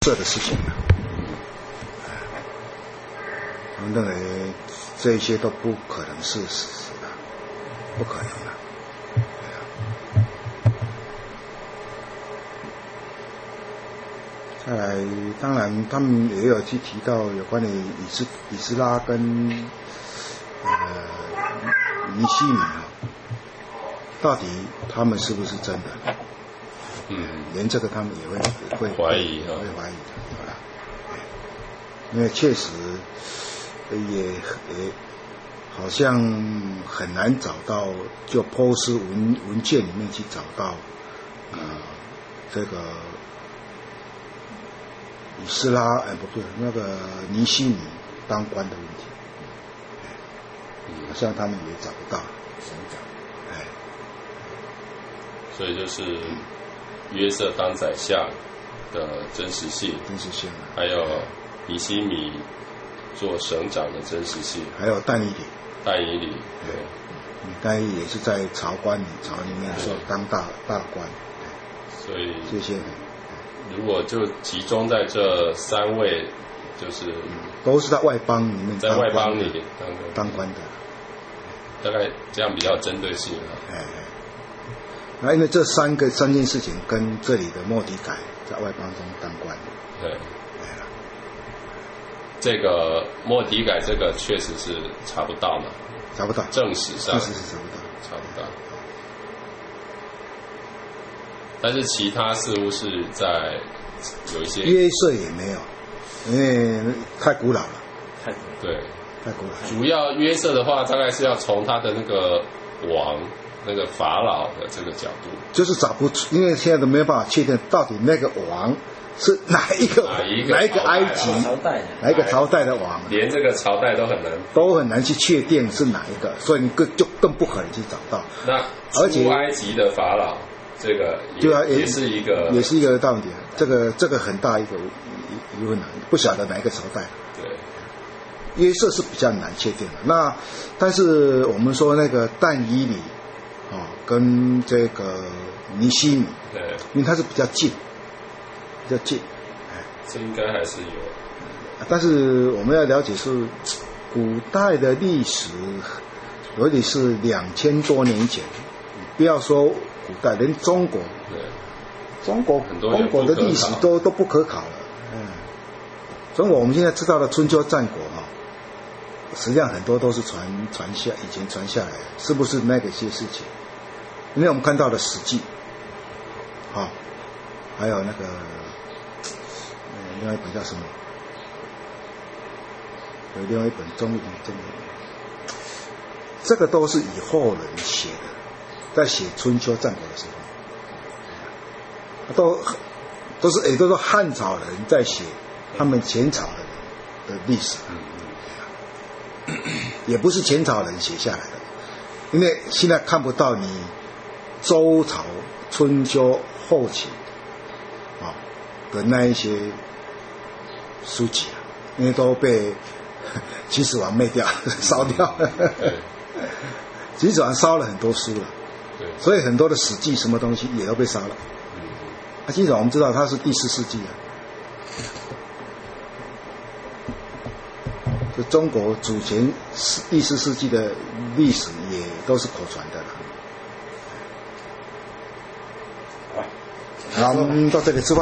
这的事情了。我们认为这一些都不可能是事实的，不可能的。再来，当然他们也有去提到有关于以斯拉跟尼西米啊，到底他们是不是真的？连这个他们也会怀疑， 会怀疑的，好了，因为确实也好像很难找到，就波斯文件里面去找到这个以斯拉不对，那个尼西米当官的问题，好像他们也找不到省长， 所以就是约瑟当宰相的真实性，还有尼西米做省长的真实性， 还有但以理， 对， 但以理也是在朝里面说当大官， 所以这些如果就集中在这三位，就是都是在外邦里面， 在外邦里当官的， 大概这样比较针对性啊。 那因为这三件事情跟这里的末底改在外邦中当官， 对，这个末底改这个确实是查不到嘛， 查不到， 正史上是查不到。 但是其他似乎是在有一些约瑟也没有，因为太古老了， 太古老。主要约瑟的话，大概是要从他的那个王。那个法老的这个角度， 就是找不出，因为现在都没有办法确定到底那个王是哪一个埃及哪一个朝代的王， 连这个朝代都很难去确定是哪一个，所以你更不可能去找到。 那出埃及的法老，这个也是一个道理，这个很大一个疑问，不晓得哪一个朝代。 对， 约瑟是比较难确定的。那但是我们说那个但以理。跟这个尼西米， 对， 因为它是比较近， 这应该还是有。 但是我们要了解是古代的历史，尤其是2000多年前，不要说古代，连中国，中国的历史都不可考了。中国我们现在知道的春秋战国实际上很多都是以前传下来，是不是那个些事情？因为我们看到的《史记》，还有那个另外一本叫什么？有另外一本中文，这个都是以后人写的，在写春秋战国的时候，都是汉朝人在写他们前朝的历史，也不是前朝人写下来的，因为现在看不到你周朝春秋后期的那一些书籍，因为都被秦始皇灭掉烧掉了，秦始皇烧了很多书了，所以很多的史记什么东西也都被烧了。秦始皇我们知道他是第4世纪就中国祖前第4世纪的历史也都是口传的了。好，我们到这里吃饭。